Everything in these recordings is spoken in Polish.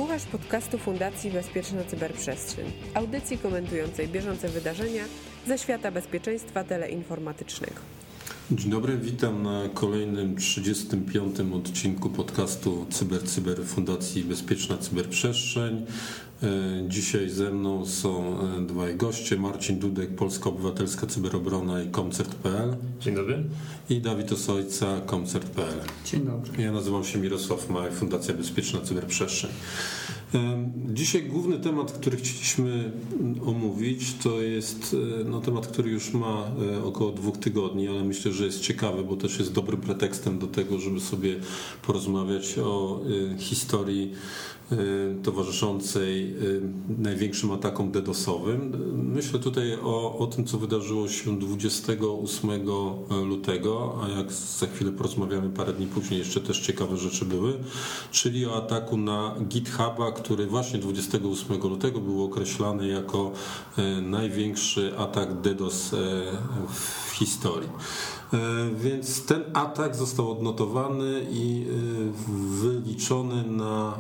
Słuchasz podcastu Fundacji Bezpieczna Cyberprzestrzeń, audycji komentującej bieżące wydarzenia ze świata bezpieczeństwa teleinformatycznego. Dzień dobry, witam na kolejnym 35. odcinku podcastu Cyber Fundacji Bezpieczna Cyberprzestrzeń. Dzisiaj ze mną są dwaj goście, Marcin Dudek, Polska Obywatelska Cyberobrona i Koncert.pl. Dzień dobry. I Dawid Osojca, Koncert.pl. Dzień dobry. Ja nazywam się Mirosław Maj, Fundacja Bezpieczna Cyberprzestrzeń. Dzisiaj główny temat, który chcieliśmy omówić, to jest temat, który już ma około 2 tygodni, ale myślę, że jest ciekawy, bo też jest dobrym pretekstem do tego, żeby sobie porozmawiać o historii towarzyszącej największym atakom DDoS-owym. Myślę tutaj o tym, co wydarzyło się 28 lutego, a jak za chwilę porozmawiamy parę dni później, jeszcze też ciekawe rzeczy były, czyli o ataku na GitHuba, który właśnie 28 lutego był określany jako największy atak DDoS w historii. Więc ten atak został odnotowany i wyliczony na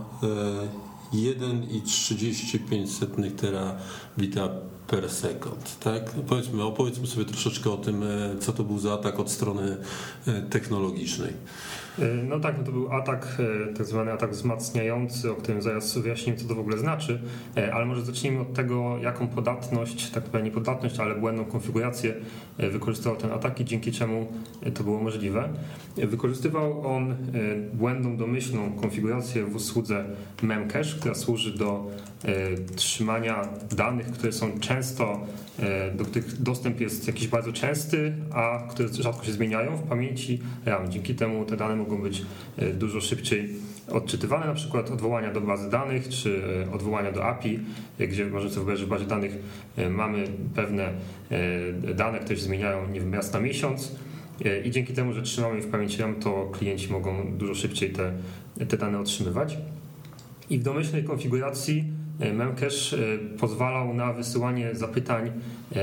1,35 terabita per sekund. Tak? Opowiedzmy sobie troszeczkę o tym, co to był za atak od strony technologicznej. To był atak, tak zwany atak wzmacniający, o którym zaraz wyjaśnimy, co to w ogóle znaczy, ale może zacznijmy od tego, jaką podatność, tak naprawdę nie podatność, ale błędną konfigurację wykorzystał ten atak i dzięki czemu to było możliwe. Wykorzystywał on błędną domyślną konfigurację w usłudze Memcache, która służy do trzymania danych, które są często, do których dostęp jest jakiś bardzo częsty, a które rzadko się zmieniają w pamięci RAM. Dzięki temu te dane mogą być dużo szybciej odczytywane, na przykład odwołania do bazy danych czy odwołania do API, gdzie możemy sobie wyobrazić, że w bazie danych mamy pewne dane, które się zmieniają, nie wiem, raz na miesiąc i dzięki temu, że trzymamy je w pamięci RAM, to klienci mogą dużo szybciej te dane otrzymywać. I w domyślnej konfiguracji Memcache pozwalał na wysyłanie zapytań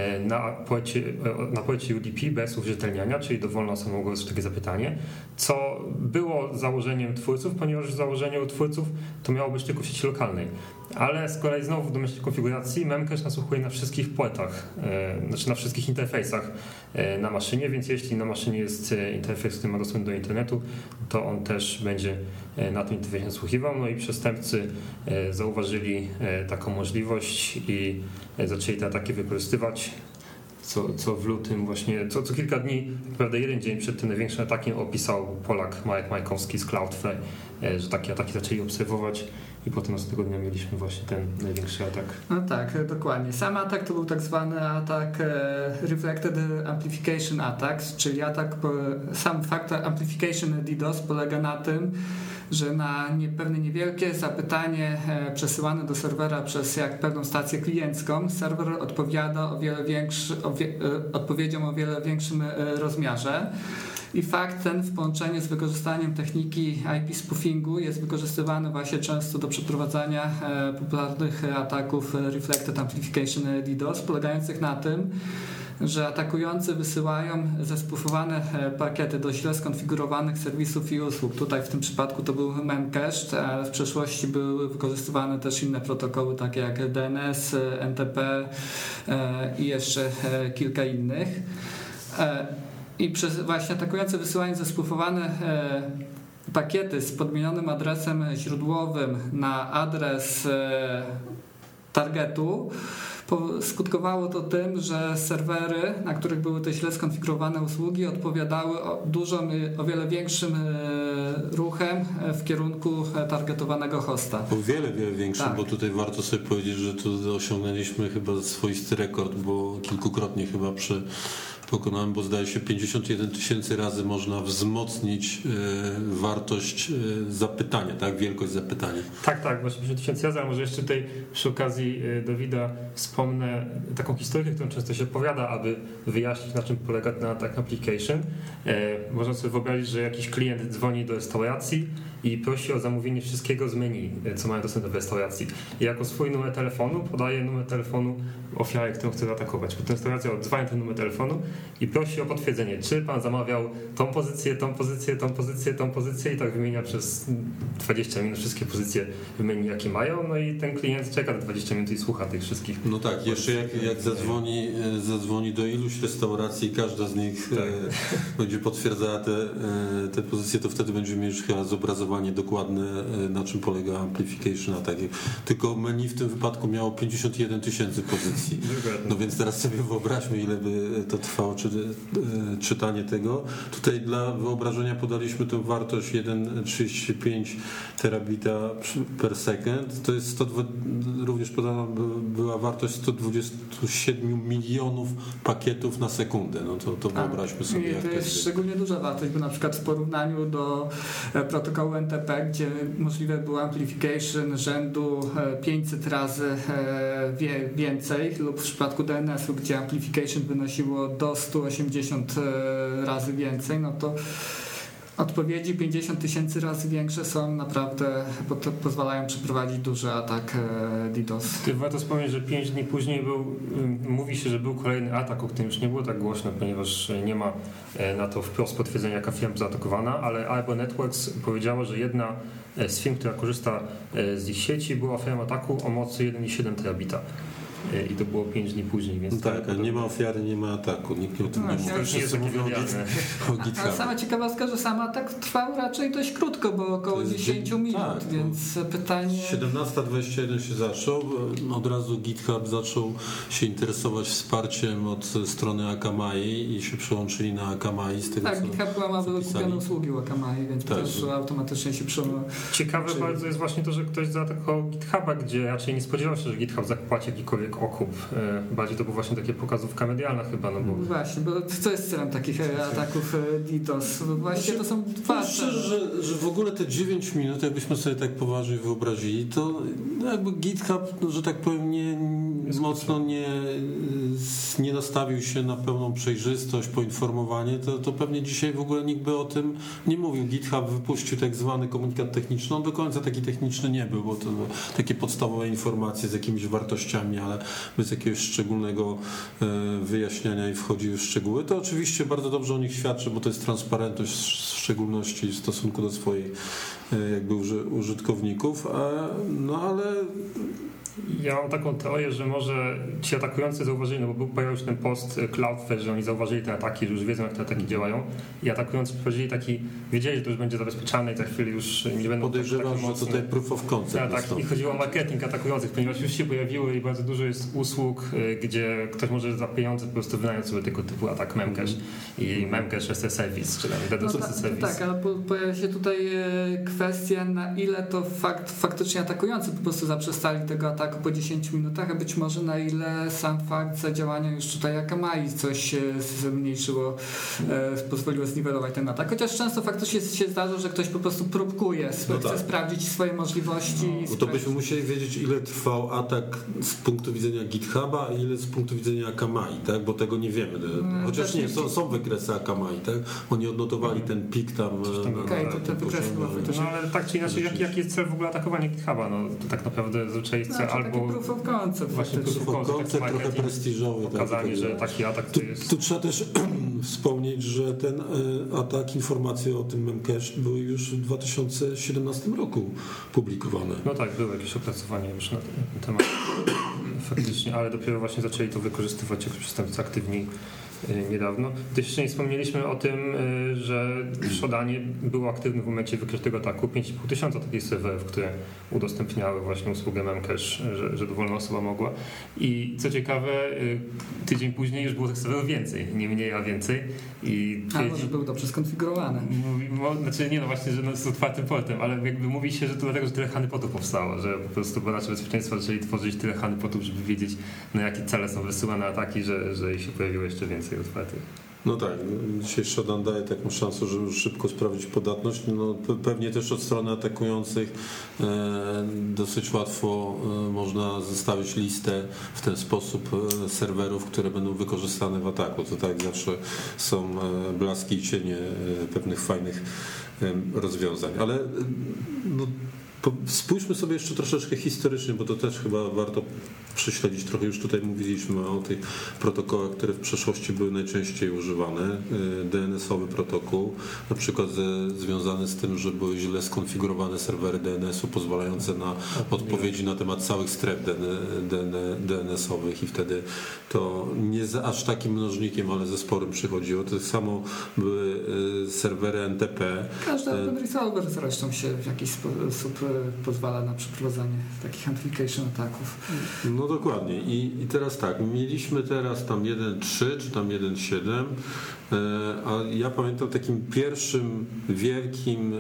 na płecie UDP bez uwierzytelniania, czyli dowolna osoba mogła wysłać takie zapytanie, co było założeniem twórców, ponieważ założenie u twórców to miało być tylko w sieci lokalnej. Ale z kolei znowu w domyślnej konfiguracji Memcache nasłuchuje na wszystkich płetach, znaczy na wszystkich interfejsach na maszynie, więc jeśli na maszynie jest interfejs, który ma dostęp do internetu, to on też będzie na tym interfejsie nasłuchiwał. No i przestępcy zauważyli taką możliwość i zaczęli te ataki wykorzystywać, co w lutym właśnie, co kilka dni, naprawdę jeden dzień przed tym największym atakiem opisał Polak Marek Majkowski z Cloudflare, że takie ataki zaczęli obserwować i potem następnego dnia mieliśmy właśnie ten największy atak. No tak, dokładnie. Sam atak to był tak zwany atak Reflected Amplification Attacks, czyli sam fakt amplification DDoS polega na tym, że na pewne niewielkie zapytanie przesyłane do serwera przez pewną stację kliencką, serwer odpowiada odpowiedzią o wiele większym rozmiarze. I fakt ten w połączeniu z wykorzystaniem techniki IP spoofingu jest wykorzystywany właśnie często do przeprowadzania popularnych ataków Reflected Amplification DDoS, polegających na tym, że atakujący wysyłają zespoofowane pakiety do źle skonfigurowanych serwisów i usług. Tutaj w tym przypadku to był Memcache, ale w przeszłości były wykorzystywane też inne protokoły, takie jak DNS, NTP i jeszcze kilka innych. I przez właśnie atakujące wysyłają zespoofowane pakiety z podmienionym adresem źródłowym na adres targetu, skutkowało to tym, że serwery, na których były te źle skonfigurowane usługi, odpowiadały o wiele większym ruchem w kierunku targetowanego hosta. O wiele większym, tak. Bo tutaj warto sobie powiedzieć, że tu osiągnęliśmy chyba swoisty rekord, bo kilkukrotnie chyba pokonałem, bo zdaje się 51 000 razy można wzmocnić wartość zapytania, tak? Wielkość zapytania. Tak, właśnie 50 000 razy, a może jeszcze tutaj przy okazji Dawida wspomnę taką historię, którą często się opowiada, aby wyjaśnić, na czym polega ten attack application. Można sobie wyobrazić, że jakiś klient dzwoni do restauracji i prosi o zamówienie wszystkiego z menu, co mają dostęp do restauracji. I jako swój numer telefonu podaje numer telefonu ofiary, którą chce zaatakować. Potem restauracja odzwania ten numer telefonu i prosi o potwierdzenie, czy pan zamawiał tą pozycję, tą pozycję, tą pozycję, tą pozycję i tak wymienia przez 20 minut wszystkie pozycje w menu, jakie mają, no i ten klient czeka na 20 minut i słucha tych wszystkich. No tak, jeszcze jak zadzwoni do iluś restauracji, każda z nich będzie potwierdzała te pozycje, to wtedy będziemy mieć chyba zobrazowanie dokładne, na czym polega amplification attack. Tylko menu w tym wypadku miało 51 000 pozycji. No więc teraz sobie wyobraźmy, ile by to trwało czytanie tego. Tutaj dla wyobrażenia podaliśmy tę wartość 1,35 terabita per second. To jest również podana była wartość 127 milionów pakietów na sekundę. No to wyobraźmy sobie. To jest szczególnie duża wartość, bo na przykład w porównaniu do protokołu NTP, gdzie możliwe było amplification rzędu 500 razy więcej, lub w przypadku DNS-u, gdzie amplification wynosiło do 180 razy więcej, no to odpowiedzi 50 000 razy większe są naprawdę, bo to pozwalają przeprowadzić duży atak DDoS. Warto wspomnieć, że 5 dni później mówi się, że był kolejny atak, o którym już nie było tak głośno, ponieważ nie ma na to wprost potwierdzenia, jaka firma zaatakowana, ale Arbor Networks powiedziało, że jedna z firm, która korzysta z ich sieci, była ofiarą ataku o mocy 1,7 terabita. I to było 5 dni później, więc... No tak, a nie ma ofiary, nie ma ataku. Nikt o tym nie mówi. Wszyscy mówią o GitHubie. A sama ciekawostka, że sam atak trwał raczej dość krótko, bo około 10 minut, tak, więc pytanie... 17:21 się zaczął. Od razu GitHub zaczął się interesować wsparciem od strony Akamai i się przełączyli na Akamai. Z tego, tak, GitHub ma kupione usługi u Akamai, więc tak, też automatycznie się przełączyli. Ciekawe bardzo jest właśnie to, że ktoś zaatakował GitHuba, gdzie raczej nie spodziewał się, że GitHub zapłaci jakikolwiek okup. Bardziej to była właśnie takie pokazówka medialna chyba. No bo... Właśnie, bo co jest celem takich ataków DDoS? Właśnie to są dwa. Szczerze, że w ogóle te 9 minut, jakbyśmy sobie tak poważnie wyobrazili, to jakby GitHub, że tak powiem, mocno nie nastawił się na pełną przejrzystość, poinformowanie, to pewnie dzisiaj w ogóle nikt by o tym nie mówił. GitHub wypuścił tak zwany komunikat techniczny. On do końca taki techniczny nie był, bo to takie podstawowe informacje z jakimiś wartościami, ale bez jakiegoś szczególnego wyjaśniania i wchodził w szczegóły. To oczywiście bardzo dobrze o nich świadczy, bo to jest transparentność, w szczególności w stosunku do swoich jakby użytkowników, no ale... Ja mam taką teorię, że może ci atakujący zauważyli, no bo pojawił się ten post Cloudflare, że oni zauważyli te ataki, że już wiedzą, jak te ataki działają i atakujący wiedzieli, że to już będzie zabezpieczane i za chwilę już nie będą... Podejrzewam, że tutaj proof of concept. Tak, i chodziło o marketing atakujących, ponieważ już się pojawiły i bardzo dużo jest usług, gdzie ktoś może za pieniądze po prostu wynająć sobie tego typu atak Memcache i Memcache as a Service, czy tam DDoS as a Service. Tak, ale pojawia się tutaj kwestia, na ile to faktycznie atakujący po prostu zaprzestali tego ataku po 10 minutach, a być może na ile sam fakt zadziałania już tutaj Akamai coś zmniejszyło, pozwoliło zniwelować ten atak. Chociaż często faktycznie się zdarza, że ktoś po prostu próbkuje, chce sprawdzić swoje możliwości. Bo to byśmy musieli wiedzieć, ile trwał atak z punktu widzenia GitHuba, a ile z punktu widzenia Akamai, tak? Bo tego nie wiemy. Chociaż nie, są wykresy Akamai, tak? Oni odnotowali ten pik tam. To te wykresy no ale tak czy inaczej, jaki jest cel w ogóle atakowania GitHuba? No to tak naprawdę zazwyczaj jest cel albo... proof of concept. Właśnie proof of concept, trochę prestiżowy. Pokazanie, że taki atak to jest... Tu trzeba też wspomnieć, że ten atak, informacje o tym Memcache były już w 2017 roku publikowane. No tak, były jakieś opracowania już na ten temat faktycznie, ale dopiero właśnie zaczęli to wykorzystywać jako przestępcy aktywni niedawno. Też jeszcze nie wspomnieliśmy o tym, że Shodanie było aktywny w momencie wykrytego ataku. 5500 takich serwerów, które udostępniały właśnie usługę Memcache, że dowolna osoba mogła. I co ciekawe, tydzień później już było tych serwerów więcej, nie mniej, a więcej. Może był dobrze skonfigurowany. Znaczy nie, no właśnie, że z otwartym portem, ale jakby mówi się, że to dlatego, że tyle honeypotów powstało, że po prostu badacze bezpieczeństwa zaczęli tworzyć tyle honeypotów, żeby wiedzieć, na jakie cele są wysyłane ataki, że ich się pojawiło jeszcze więcej otwartych. No tak, dzisiejszy Dan daje taką szansę, żeby szybko sprawdzić podatność. No, pewnie też od strony atakujących dosyć łatwo można zestawić listę w ten sposób serwerów, które będą wykorzystane w ataku. To tak zawsze są blaski i cienie pewnych fajnych rozwiązań. Ale no, spójrzmy sobie jeszcze troszeczkę historycznie, bo to też chyba warto prześledzić trochę. Już tutaj mówiliśmy o tych protokołach, które w przeszłości były najczęściej używane. DNS-owy protokół, na przykład związany z tym, że były źle skonfigurowane serwery DNS-u pozwalające na odpowiedzi na temat całych stref DNS-owych i wtedy to nie z aż takim mnożnikiem, ale ze sporym przychodziło. Tak samo były serwery NTP. Każdy open resolver zresztą się w jakiś sposób pozwala na przeprowadzanie takich amplification ataków. No dokładnie. I teraz tak, mieliśmy teraz tam 1.3 czy tam 1.7, a ja pamiętam takim pierwszym wielkim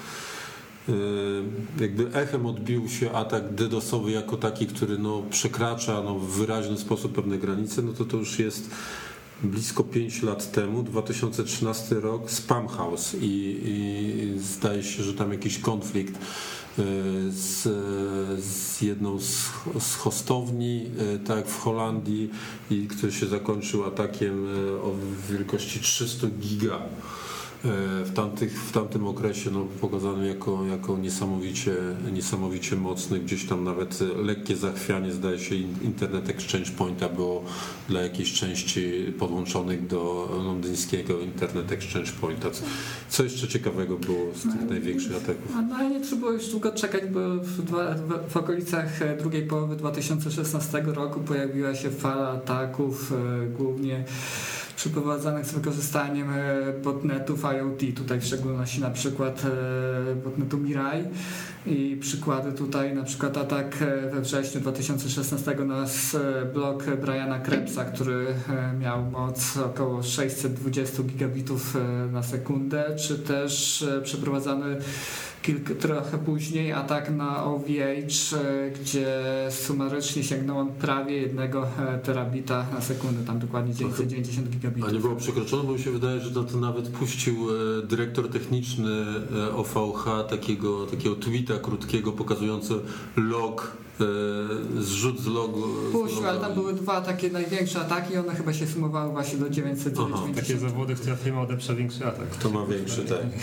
jakby echem odbił się atak DDoS-owy jako taki, który przekracza w wyraźny sposób pewne granice, to już jest blisko 5 lat temu, 2013 rok, Spamhaus i zdaje się, że tam jakiś konflikt z jedną z hostowni, tak jak w Holandii, i który się zakończył atakiem o wielkości 300 giga. W tamtym okresie pokazany jako niesamowicie mocny, gdzieś tam nawet lekkie zachwianie, zdaje się, Internet Exchange Pointa było dla jakiejś części podłączonych do londyńskiego Internet Exchange Pointa. Co jeszcze ciekawego było z tych największych ataków? No nie trzeba było już długo czekać, bo w okolicach drugiej połowy 2016 roku pojawiła się fala ataków, głównie przeprowadzanych z wykorzystaniem botnetów IoT, tutaj w szczególności na przykład botnetu Mirai i przykłady tutaj, na przykład atak we wrześniu 2016 na blok Briana Krebsa, który miał moc około 620 gigabitów na sekundę, czy też przeprowadzany trochę później atak na OVH, gdzie sumarycznie sięgnął on prawie 1 terabita na sekundę, tam dokładnie 990 gigabitów. A nie było przekroczone, bo mi się wydaje, że to nawet puścił dyrektor techniczny OVH takiego tweeta krótkiego pokazujący log, zrzut z logu. Puścił, ale tam były 2 takie największe ataki i one chyba się sumowały właśnie do 990. Takie zawody, które firma odeprze większy atak. To ma większy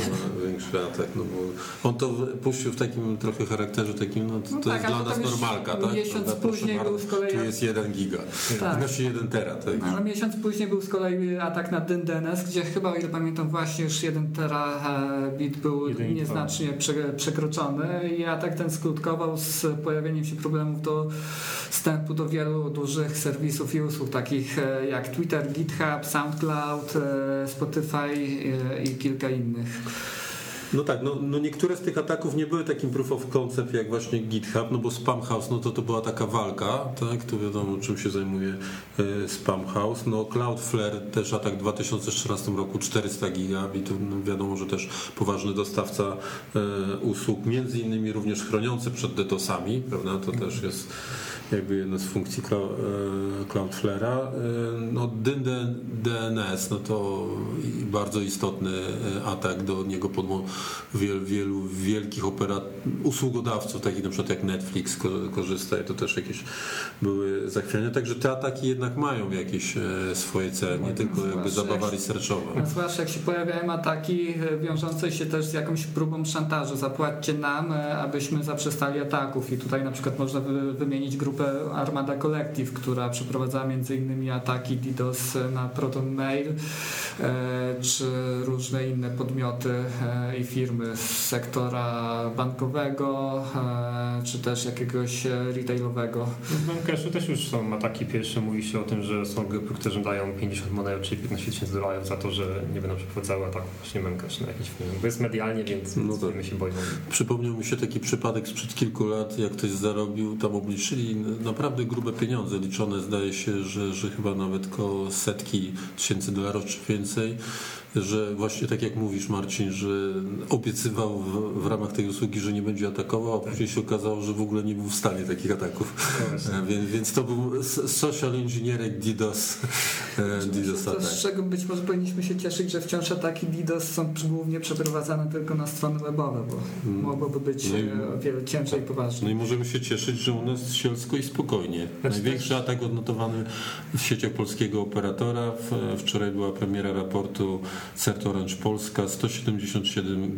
atak. No bo on to puścił w takim trochę charakterze takim, to tak, jest dla nas normalka, tak? Miesiąc później był z kolei... Tu jest 1 giga. Tak. Znaczy 1 tera. Tak? Ale miesiąc później był z kolei atak na DNS, gdzie chyba, o ile pamiętam, właśnie już 1 terabit był nieznacznie przekroczony i atak ten skutkował z pojawieniem się problemów dostępu do wielu dużych serwisów i usług, takich jak Twitter, GitHub, SoundCloud, Spotify i kilka innych. No tak, niektóre z tych ataków nie były takim proof of concept jak właśnie GitHub, bo Spamhaus, to była taka walka, tak, tu wiadomo, czym się zajmuje Spamhaus. Cloudflare też atak w 2014 roku, 400 gigabitów, wiadomo, że też poważny dostawca usług, między innymi również chroniący przed DDoS-ami, prawda, to też jest jakby jedna z funkcji Cloudflare'a. DNS, to bardzo istotny atak, do niego wielu wielkich usługodawców, takich na przykład jak Netflix korzysta i to też jakieś były zachwiania. Także te ataki jednak mają jakieś swoje cele, nie tylko jakby zabawa researchowa. Zwłaszcza jak się pojawiają ataki wiążące się też z jakąś próbą szantażu. Zapłaćcie nam, abyśmy zaprzestali ataków i tutaj na przykład można wymienić grupę Armada Collective, która przeprowadzała m.in. ataki DDoS na Proton Mail, czy różne inne podmioty i firmy z sektora bankowego, czy też jakiegoś retailowego. W Memcashu też już są ataki pierwsze. Mówi się o tym, że są grupy, które żądają 50 monet, czyli $15,000 za to, że nie będą przeprowadzały ataków właśnie Memcache na jakiś film. Bo jest medialnie, więc my się boimy. Przypomniał mi się taki przypadek sprzed kilku lat, jak ktoś zarobił, tam obliczyli naprawdę grube pieniądze, liczone zdaje się, że chyba nawet koło $100,000 czy więcej, że właśnie tak jak mówisz, Marcin, że obiecywał w ramach tej usługi, że nie będzie atakował, a później się okazało, że w ogóle nie był w stanie takich ataków. Więc to był social engineering DDoS atak. Z czego być może powinniśmy się cieszyć, że wciąż ataki DDoS są głównie przeprowadzane tylko na strony webowe, bo mogłoby być o wiele ciężej i poważniej. No i możemy się cieszyć, że u nas sielsko i spokojnie. Największy atak odnotowany w sieciach polskiego operatora. Wczoraj była premiera raportu CERT Orange Polska, 177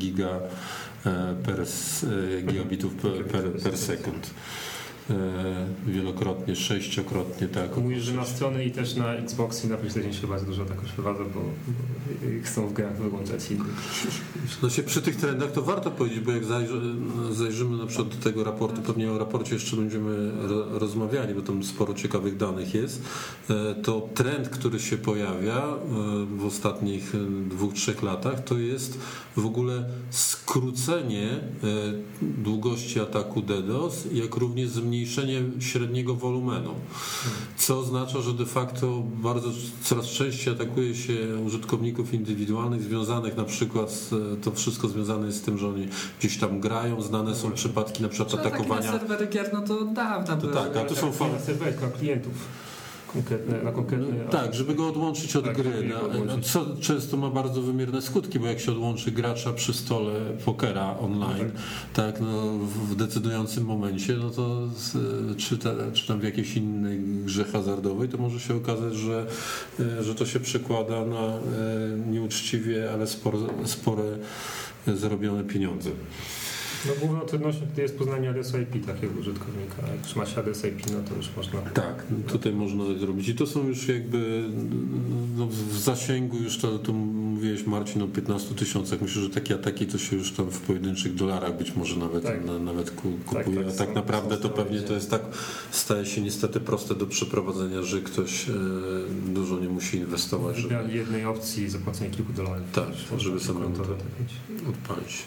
gigabitów per sekund. Wielokrotnie, 6-krotnie, tak. Mówisz, że na strony i też na Xbox i na PlayStation się bardzo dużo takoż wywadzą, bo chcą w grach wyłączać innych. No się przy tych trendach to warto powiedzieć, bo jak zajrzymy na przykład do tego raportu, pewnie o raporcie jeszcze będziemy rozmawiali, bo tam sporo ciekawych danych jest, to trend, który się pojawia w ostatnich 2-3 latach, to jest w ogóle skrócenie długości ataku DDoS, jak również zmniejszenie średniego wolumenu, co oznacza, że de facto coraz częściej atakuje się użytkowników indywidualnych związanych na przykład, to wszystko związane jest z tym, że oni gdzieś tam grają, znane są przypadki na przykład atakowania. Na serwery gier, no to od dawna były. Tak, a to są na serwery dla klientów. Na konkretne, tak, żeby go odłączyć od gry, co często ma bardzo wymierne skutki, bo jak się odłączy gracza przy stole pokera online, tak, no, w decydującym momencie, no to czy tam w jakiejś innej grze hazardowej, to może się okazać, że to się przekłada na nieuczciwie, ale spore zarobione pieniądze. No główną trudnością tutaj jest poznanie adresu IP takiego użytkownika. Jak już masz adres IP, no to już można... Tak, tutaj można to zrobić. I to są już jakby w zasięgu już to mówiłeś, Marcin, o 15 000. Myślę, że takie ataki to się już tam w pojedynczych dolarach być może nawet kupuje. A tak naprawdę to pewnie to jest tak, staje się niestety proste do przeprowadzenia, że ktoś dużo nie musi inwestować. Wybrali jednej opcji i zapłacenie kilku dolarów. Tak, żeby samemu to odpalić.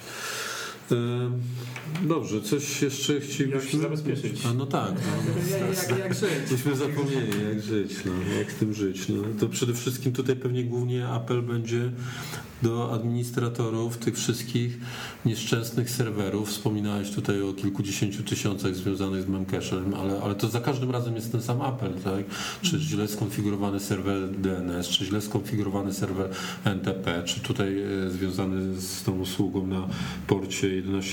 Dobrze, coś jeszcze chcielibyśmy... Jak się zabezpieczyć? No tak. Jak żyć? Myśmy zapomnieli, jak żyć, jak z tym żyć. To przede wszystkim tutaj pewnie głównie apel będzie do administratorów tych wszystkich nieszczęsnych serwerów. Wspominałeś tutaj o kilkudziesięciu tysiącach związanych z memcachem, ale to za każdym razem jest ten sam apel, tak? Czy źle skonfigurowany serwer DNS, czy źle skonfigurowany serwer NTP, czy tutaj związany z tą usługą na porcie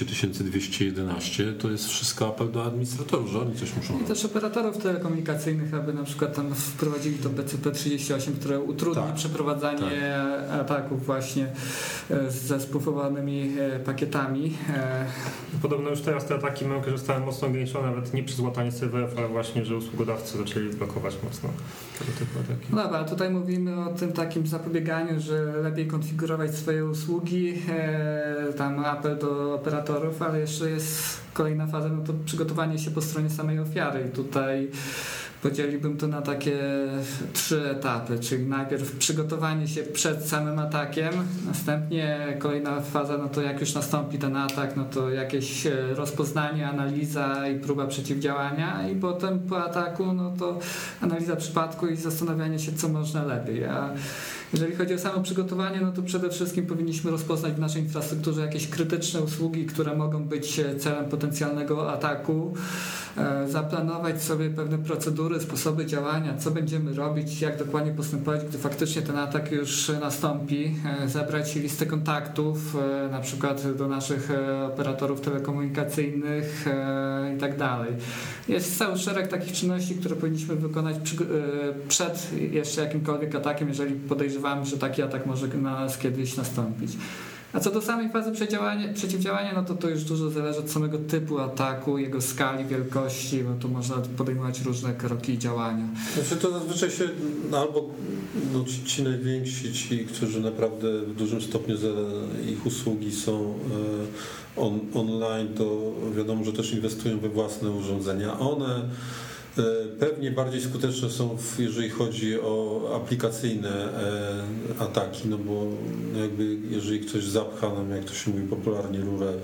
11211, to jest wszystko apel do administratorów, że oni coś muszą robić. I też operatorów telekomunikacyjnych, aby na przykład tam wprowadzili to BCP38, które utrudni przeprowadzanie ataków właśnie ze spufowanymi pakietami. Podobno już teraz te ataki memcache zostały mocno ograniczone, nawet nie przez łatanie serwerów, ale właśnie, że usługodawcy zaczęli blokować mocno tego typu ataki. No dobra, tutaj mówimy o tym takim zapobieganiu, że lepiej konfigurować swoje usługi, tam apel do operatorów, ale jeszcze jest kolejna faza, no to przygotowanie się po stronie samej ofiary i tutaj podzieliłbym to na takie 3 etapy, czyli najpierw przygotowanie się przed samym atakiem, następnie kolejna faza, no to jak już nastąpi ten atak, no to jakieś rozpoznanie, analiza i próba przeciwdziałania i potem po ataku, no to analiza przypadku i zastanawianie się, co można lepiej. A jeżeli chodzi o samo przygotowanie, no to przede wszystkim powinniśmy rozpoznać w naszej infrastrukturze jakieś krytyczne usługi, które mogą być celem potencjalnego ataku, zaplanować sobie pewne procedury, sposoby działania, co będziemy robić, jak dokładnie postępować, gdy faktycznie ten atak już nastąpi, zebrać listę kontaktów, na przykład do naszych operatorów telekomunikacyjnych i tak dalej. Jest cały szereg takich czynności, które powinniśmy wykonać przed jeszcze jakimkolwiek atakiem, jeżeli podejrzewamy, że taki atak może na nas kiedyś nastąpić. A co do samej fazy przeciwdziałania, no to już dużo zależy od samego typu ataku, jego skali, wielkości, bo tu można podejmować różne kroki i działania. Znaczy to zazwyczaj się albo ci najwięksi, ci, którzy naprawdę w dużym stopniu ich usługi są online, to wiadomo, że też inwestują we własne urządzenia. One Pewnie bardziej skuteczne są, jeżeli chodzi o aplikacyjne ataki, no bo jakby jeżeli ktoś zapcha nam, jak to się mówi popularnie, rurę,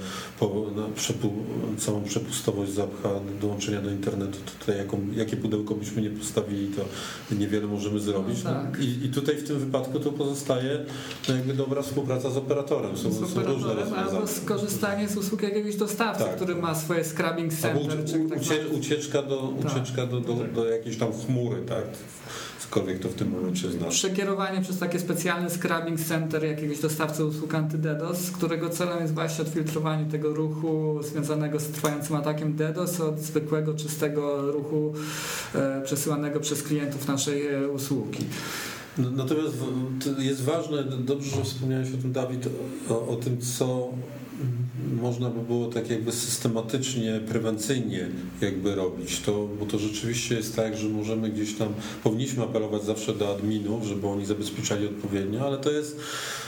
całą przepustowość zapcha do dołączenia do internetu, to tutaj jakie pudełko byśmy nie postawili, to niewiele możemy zrobić. No tak. I tutaj w tym wypadku to pozostaje jakby dobra współpraca z operatorem. Są różne rozwiązania. Albo skorzystanie z usług jakiegoś dostawcy, który ma swoje scrubbing center. Ucieczka do jakiejś tam chmury, tak? Cokolwiek to w tym momencie znaczy. Przekierowanie przez takie specjalne scrubbing center jakiegoś dostawcy usług anty-DDoS, którego celem jest właśnie odfiltrowanie tego ruchu związanego z trwającym atakiem DDoS od zwykłego, czystego ruchu przesyłanego przez klientów naszej usługi. Natomiast jest ważne, dobrze, że wspomniałeś o tym, Dawid, o tym, co można by było tak jakby systematycznie, prewencyjnie jakby robić, bo to rzeczywiście jest tak, że możemy gdzieś tam, powinniśmy apelować zawsze do adminów, żeby oni zabezpieczali odpowiednio, ale to jest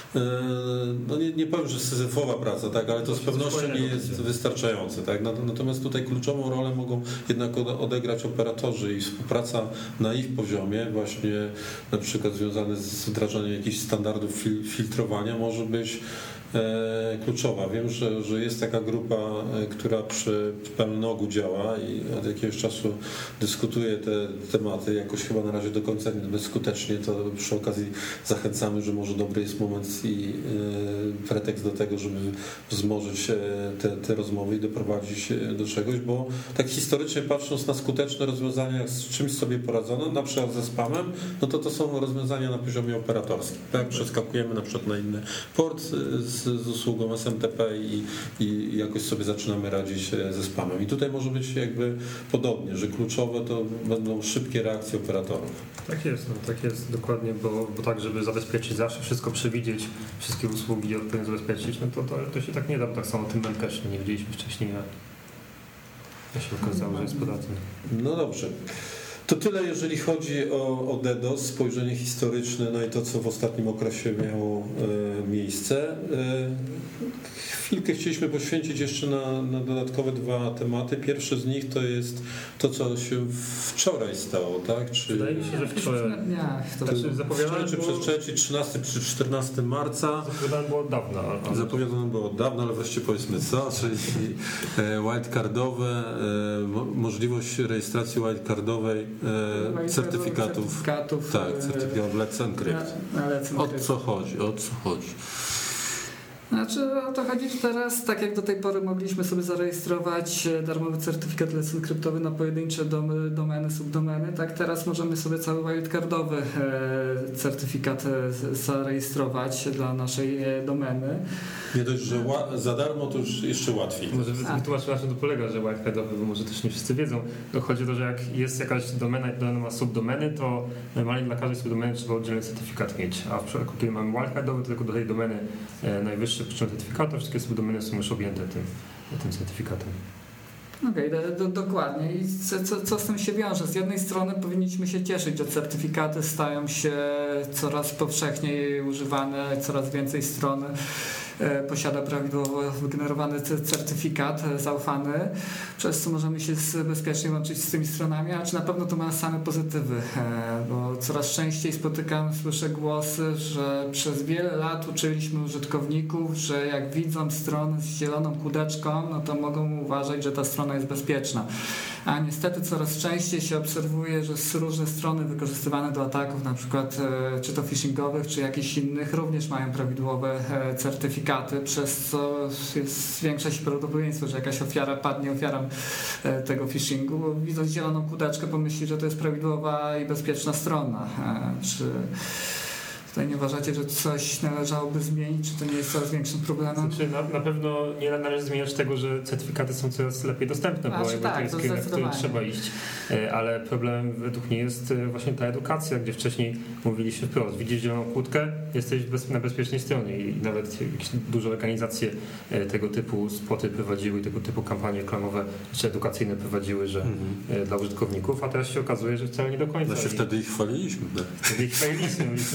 no nie powiem, że syzyfowa praca, tak, ale to z pewnością nie jest wystarczające. Tak? Natomiast tutaj kluczową rolę mogą jednak odegrać operatorzy i współpraca na ich poziomie, właśnie na przykład związane z wdrażaniem jakichś standardów filtrowania może być kluczowa. Wiem, że jest taka grupa, która przy Pełnogu działa i od jakiegoś czasu dyskutuje te tematy, jakoś chyba na razie do końca bezskutecznie, to przy okazji zachęcamy, że może dobry jest moment i pretekst do tego, żeby wzmożyć te rozmowy i doprowadzić do czegoś, bo tak historycznie patrząc na skuteczne rozwiązania, jak z czymś sobie poradzono, na przykład ze spamem, no to są rozwiązania na poziomie operatorskim. Tak, przeskakujemy na przykład na inny port z usługą SMTP i jakoś sobie zaczynamy radzić ze spamem. I tutaj może być jakby podobnie, że kluczowe to będą szybkie reakcje operatorów. Tak jest dokładnie, bo tak, żeby zabezpieczyć zawsze wszystko, przewidzieć, wszystkie usługi odpowiednio zabezpieczyć, no to się tak nie da, bo tak samo tym memcache nie wiedzieliśmy wcześniej, a się okazało, że jest podatny. No dobrze. To tyle, jeżeli chodzi o DDoS, spojrzenie historyczne, no i to, co w ostatnim okresie miało miejsce. Chwilkę chcieliśmy poświęcić jeszcze na dodatkowe dwa tematy. Pierwszy z nich to jest to, co się wczoraj stało, tak? Wydaje mi się, że wczoraj. Zapowiadane czy przedwczoraj, 13 czy 14 marca. Zapowiadane było od dawna. Zapowiadane było od dawna, ale wreszcie powiedzmy co, czyli wildcardowe, możliwość rejestracji wildcardowej certyfikatów. Tak, certyfikat Let's Encrypt. O co chodzi? Znaczy o to chodzi, że teraz, tak jak do tej pory mogliśmy sobie zarejestrować darmowy certyfikat Let's Encryptowy na pojedyncze domeny, subdomeny, tak teraz możemy sobie cały wildcardowy certyfikat zarejestrować dla naszej domeny. Nie dość, że za darmo, to już jeszcze łatwiej. Może wytłumaczę, na czym to polega, że wildcardowy, bo może też nie wszyscy wiedzą. Chodzi o to, że jak jest jakaś domena i domena ma subdomeny, to normalnie dla każdej subdomeny trzeba oddzielny certyfikat mieć. A w przypadku, kiedy mamy wildcardowy, to tylko do tej domeny najwyższy poziom certyfikatu, wszystkie subdomeny są już objęte tym certyfikatem. Okej, dokładnie. I co z tym się wiąże? Z jednej strony powinniśmy się cieszyć, że certyfikaty stają się coraz powszechniej używane, coraz więcej stron posiada prawidłowo wygenerowany certyfikat zaufany, przez co możemy się bezpiecznie łączyć z tymi stronami, a czy na pewno to ma same pozytywy, bo coraz częściej słyszę głosy, że przez wiele lat uczyliśmy użytkowników, że jak widzą stronę z zieloną kółeczką, no to mogą uważać, że ta strona jest bezpieczna. A niestety coraz częściej się obserwuje, że różne strony wykorzystywane do ataków, na przykład czy to phishingowych, czy jakichś innych, również mają prawidłowe certyfikaty, przez co zwiększa się prawdopodobieństwo, że jakaś ofiara padnie ofiarą tego phishingu, bo widząc zieloną kółeczkę pomyśli, że to jest prawidłowa i bezpieczna strona. Czy tutaj nie uważacie, że coś należałoby zmienić, czy to nie jest coraz większym problemem? Znaczy, na pewno nie należy zmieniać tego, że certyfikaty są coraz lepiej dostępne, bo tak, to jest kierunek, w którym trzeba iść. Ale problemem według mnie jest właśnie ta edukacja, gdzie wcześniej mówiliśmy wprost, widzisz zieloną kłódkę, jesteś na bezpiecznej stronie i nawet jakieś duże organizacje tego typu spoty prowadziły, tego typu kampanie reklamowe czy edukacyjne prowadziły, że dla użytkowników, a teraz się okazuje, że wcale nie do końca. No się wtedy ich chwaliliśmy. Wtedy ich chwaliliśmy, mówiliśmy, że dobrze.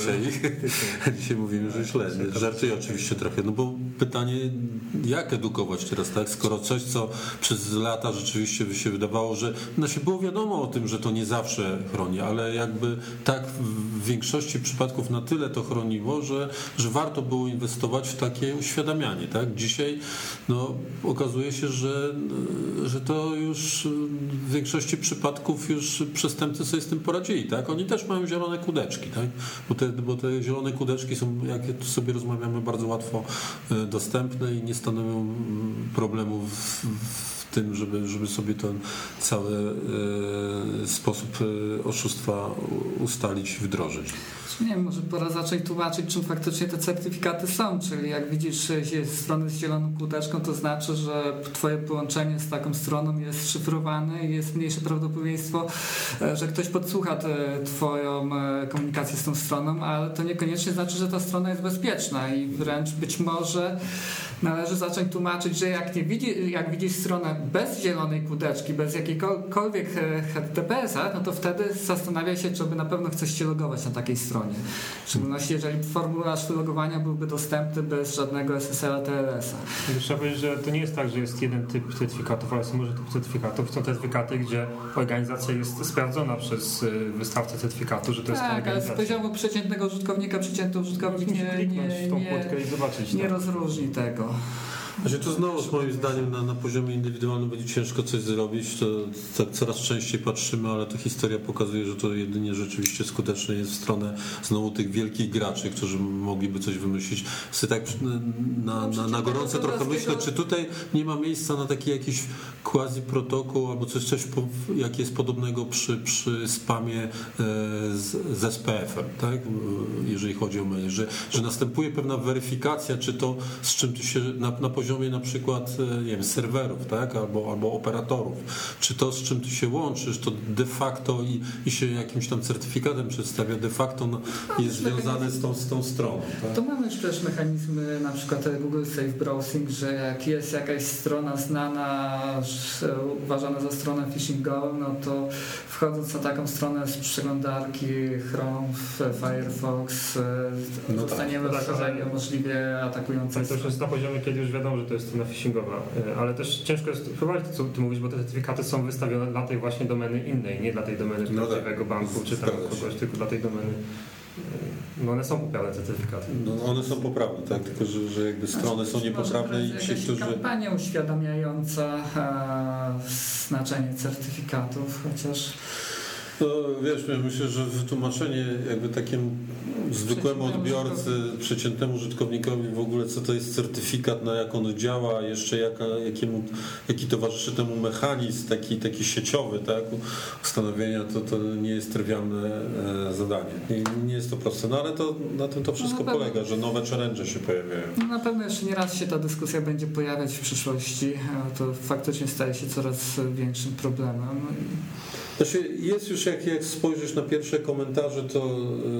Dzisiaj mówimy, że źle. Żartuję oczywiście trochę, no bo pytanie, jak edukować teraz, tak? Skoro coś, co przez lata rzeczywiście by się wydawało, że było wiadomo o tym, że to nie zawsze chroni, ale jakby tak w większości przypadków na tyle to chroniło, że warto było inwestować w takie uświadamianie, tak? Dzisiaj okazuje się, że to już w większości przypadków już przestępcy sobie z tym poradzili, tak? Oni też mają zielone kudeczki, tak? Bo te zielone kudeczki są, jak tu sobie rozmawiamy, bardzo łatwo dostępne i nie stanowią problemu w tym, żeby sobie ten cały sposób oszustwa ustalić, wdrożyć. Nie wiem, może pora zacząć tłumaczyć, czym faktycznie te certyfikaty są, czyli jak widzisz stronę z zieloną kółeczką, to znaczy, że twoje połączenie z taką stroną jest szyfrowane i jest mniejsze prawdopodobieństwo, że ktoś podsłucha twoją komunikację z tą stroną, ale to niekoniecznie znaczy, że ta strona jest bezpieczna i wręcz być może należy zacząć tłumaczyć, że jak widzisz stronę bez zielonej kółeczki, bez jakiejkolwiek HTTPS-a, no to wtedy zastanawia się, czy by na pewno chcesz się logować na takiej stronie. W szczególności, jeżeli formularz logowania byłby dostępny bez żadnego SSL-a, TLS-a. Trzeba powiedzieć, że to nie jest tak, że jest jeden typ certyfikatów, ale są może typ certyfikatów. Są certyfikaty, gdzie organizacja jest sprawdzona przez wystawcę certyfikatu, że to jest ta organizacja. Ale z poziomu przeciętnego użytkownika przeciętny użytkownik nie rozróżni tego. To znowu moim zdaniem na poziomie indywidualnym będzie ciężko coś zrobić, to tak coraz częściej patrzymy, ale ta historia pokazuje, że to jedynie rzeczywiście skuteczne jest w stronę znowu tych wielkich graczy, którzy mogliby coś wymyślić. Tak na gorąco trochę myślę, czy tutaj nie ma miejsca na taki jakiś quasi protokół albo coś jak jest podobnego przy spamie z SPF-em, tak? Jeżeli chodzi o mail, że następuje pewna weryfikacja, czy to z czym tu się na poziomie na przykład, nie wiem, serwerów, tak? Albo operatorów. Czy to, z czym tu się łączysz, to de facto i się jakimś tam certyfikatem przedstawia, de facto jest związane z tą stroną. Tak? To mamy już też mechanizmy, na przykład Google Safe Browsing, że jak jest jakaś strona znana, uważana za stronę phishingową, no to wchodząc na taką stronę z przeglądarki Chrome, Firefox, dostaniemy wskazanie możliwie atakujące. To już jest na poziomie, kiedy już wiadomo, że to jest strona phishingowa, ale też ciężko jest próbować to, co ty mówisz, bo te certyfikaty są wystawione dla tej właśnie domeny innej, nie dla tej domeny prawdziwego banku, czy tam kogoś, tylko dla tej domeny. No one są poprawne certyfikaty. No one są poprawne, tak, tylko że jakby strony są niepoprawne i ci, którzy... kampania uświadamiająca znaczenie certyfikatów, chociaż... No, wiesz, myślę, że wytłumaczenie jakby takiemu zwykłemu odbiorcy, przeciętnemu użytkownikowi w ogóle, co to jest certyfikat, na jak on działa, jeszcze jaki towarzyszy temu mechanizm taki sieciowy, tak, ustanowienia, to nie jest trywialne zadanie. Nie jest to proste, no ale to na tym to wszystko polega, że nowe challenge się pojawiają. No, na pewno jeszcze nie raz się ta dyskusja będzie pojawiać w przyszłości, to faktycznie staje się coraz większym problemem. Jest już, jak spojrzysz na pierwsze komentarze, to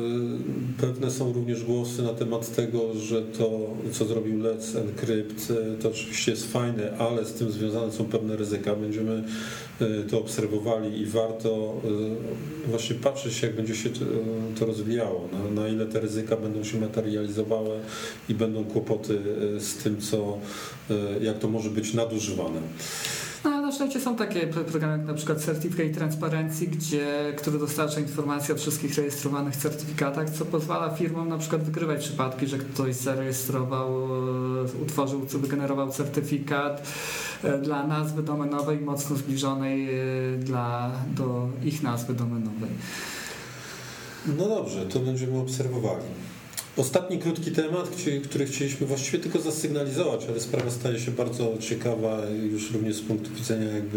pewne są również głosy na temat tego, że to, co zrobił Let's Encrypt, to oczywiście jest fajne, ale z tym związane są pewne ryzyka. Będziemy to obserwowali i warto właśnie patrzeć, jak będzie się to rozwijało, na ile te ryzyka będą się materializowały i będą kłopoty z tym, jak to może być nadużywane. No, na szczęście są takie programy jak na przykład Certificate Transparency, który dostarcza informacje o wszystkich rejestrowanych certyfikatach, co pozwala firmom na przykład wykrywać przypadki, że ktoś zarejestrował, utworzył, wygenerował certyfikat dla nazwy domenowej mocno zbliżonej do ich nazwy domenowej. No dobrze, to będziemy obserwowali. Ostatni krótki temat, który chcieliśmy właściwie tylko zasygnalizować, ale sprawa staje się bardzo ciekawa już również z punktu widzenia jakby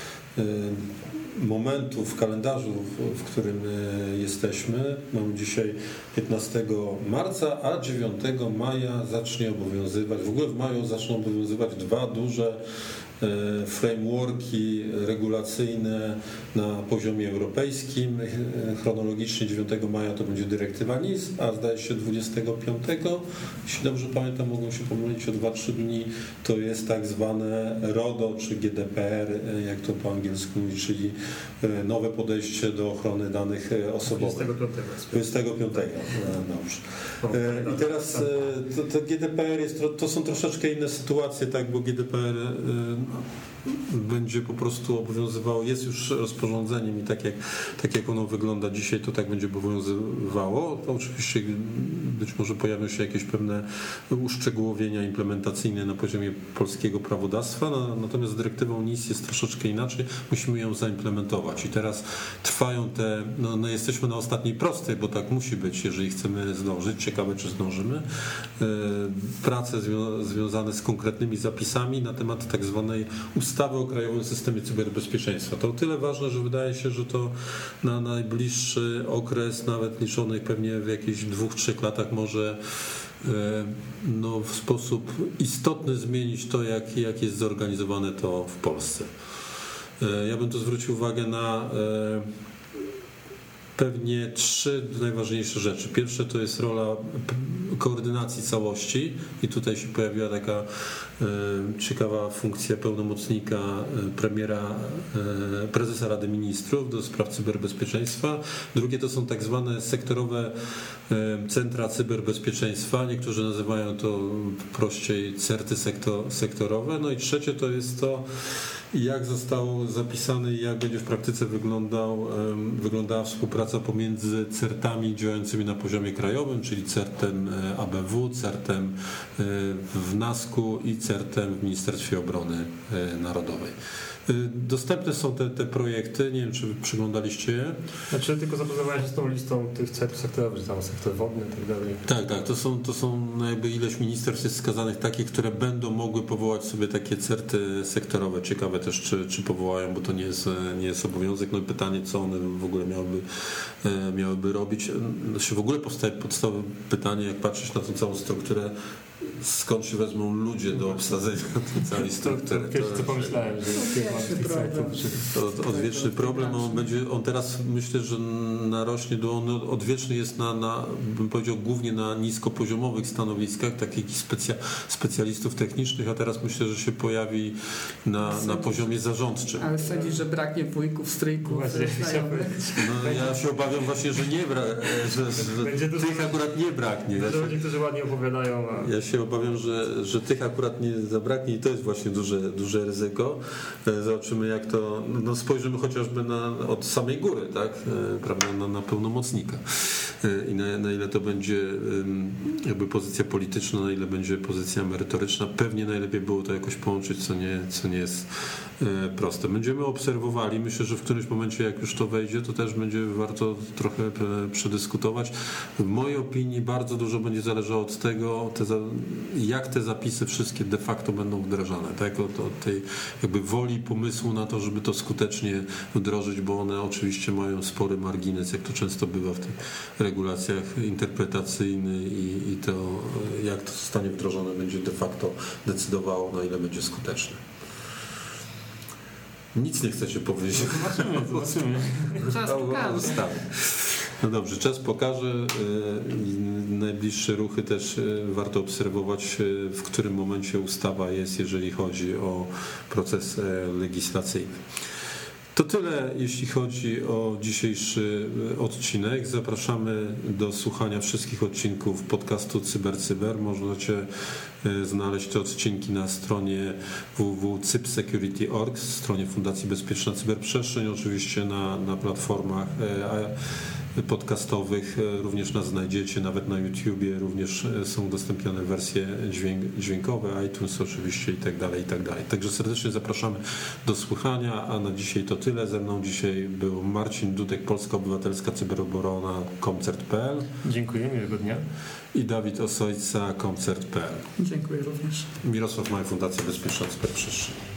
momentu w kalendarzu, w którym jesteśmy. Mamy dzisiaj 15 marca, a 9 maja zacznie obowiązywać, w ogóle w maju zaczną obowiązywać dwa duże frameworki regulacyjne na poziomie europejskim. Chronologicznie 9 maja to będzie dyrektywa NIS, a zdaje się 25, jeśli dobrze pamiętam, mogą się pomylić o 2-3 dni, to jest tak zwane RODO czy GDPR, jak to po angielsku mówi, czyli nowe podejście do ochrony danych osobowych. 25. Dobrze. I teraz to GDPR to są troszeczkę inne sytuacje, tak, bo GDPR będzie po prostu obowiązywało, jest już rozporządzeniem i tak jak ono wygląda dzisiaj, to tak będzie obowiązywało. To oczywiście być może pojawią się jakieś pewne uszczegółowienia implementacyjne na poziomie polskiego prawodawstwa, natomiast z dyrektywą NIS jest troszeczkę inaczej, musimy ją zaimplementować i teraz trwają jesteśmy na ostatniej prostej, bo tak musi być, jeżeli chcemy zdążyć, ciekawe czy zdążymy, prace związane z konkretnymi zapisami na temat tak zwanej ustawy o Krajowym Systemie Cyberbezpieczeństwa. To o tyle ważne, że wydaje się, że to na najbliższy okres, nawet liczony pewnie w jakichś 2-3 latach może w sposób istotny zmienić to, jak jest zorganizowane to w Polsce. Ja bym tu zwrócił uwagę na pewnie 3 najważniejsze rzeczy. Pierwsze to jest rola koordynacji całości i tutaj się pojawiła taka ciekawa funkcja pełnomocnika prezesa Rady Ministrów do spraw cyberbezpieczeństwa. Drugie to są tak zwane sektorowe centra cyberbezpieczeństwa. Niektórzy nazywają to prościej CERT-y sektorowe. No i trzecie to jest to, jak został zapisany i jak będzie w praktyce wyglądała współpraca pomiędzy CERT-ami działającymi na poziomie krajowym, czyli CERT-em ABW, CERT-em w NASK-u i CERT-em w Ministerstwie Obrony Narodowej. Dostępne są te projekty, nie wiem, czy przyglądaliście je. Znaczy tylko zapoznawałem się z tą listą tych CERT sektorowych, tam sektor wodny i tak dalej. Tak, to są jakby ileś ministerstw jest wskazanych takich, które będą mogły powołać sobie takie CERT-y sektorowe. Ciekawe też, czy powołają, bo to nie jest obowiązek. No i pytanie, co one w ogóle miałyby robić. W ogóle powstaje podstawowe pytanie, jak patrzeć na tą całą strukturę, skąd się wezmą ludzie do obsadzenia tej całej struktury. Pierwsze co pomyślałem, że to odwieczny problem. On teraz myślę, że narośnie, on odwieczny jest bym powiedział, głównie na niskopoziomowych stanowiskach, takich specjalistów technicznych, a teraz myślę, że się pojawi na poziomie zarządczym. Ale sądzisz, że braknie wujków, stryjków, znajomych? Ja się obawiam właśnie, że że tych akurat nie braknie. Ludzie, którzy ładnie opowiadają. Ja się obawiam, że tych akurat nie zabraknie i to jest właśnie duże ryzyko. Zobaczymy, jak to, spojrzymy chociażby od samej góry, tak, prawda, na pełnomocnika i na ile to będzie jakby pozycja polityczna, na ile będzie pozycja merytoryczna. Pewnie najlepiej było to jakoś połączyć, co nie jest proste. Będziemy obserwowali, myślę, że w którymś momencie, jak już to wejdzie, to też będzie warto trochę przedyskutować. W mojej opinii bardzo dużo będzie zależało od tego, jak te zapisy wszystkie de facto będą wdrażane, tak? Od tej jakby woli, pomysłu na to, żeby to skutecznie wdrożyć, bo one oczywiście mają spory margines, jak to często bywa w tych regulacjach interpretacyjnych i to, jak to zostanie wdrożone, będzie de facto decydowało, na ile będzie skuteczne. Nic nie chcecie powiedzieć. Zobaczymy. Czas pokaże. No dobrze, czas pokaże. Najbliższe ruchy też warto obserwować, w którym momencie ustawa jest, jeżeli chodzi o proces legislacyjny. To tyle, jeśli chodzi o dzisiejszy odcinek. Zapraszamy do słuchania wszystkich odcinków podcastu CyberCyber. Możecie znaleźć te odcinki na stronie www.cypsecurity.org, stronie Fundacji Bezpieczna Cyberprzestrzeń, oczywiście na platformach podcastowych, również nas znajdziecie, nawet na YouTubie również są udostępnione wersje dźwiękowe, iTunes oczywiście i tak dalej. Także serdecznie zapraszamy do słuchania, a na dzisiaj to tyle. Ze mną dzisiaj był Marcin Dudek, Polska Obywatelska Cyberobrona, koncert.pl. Dziękuję, miłego dnia. I Dawid Osojca, koncert.pl. Dziękuję również. Mirosław Maj, Fundacja Bezpieczna Cyberprzestrzeń.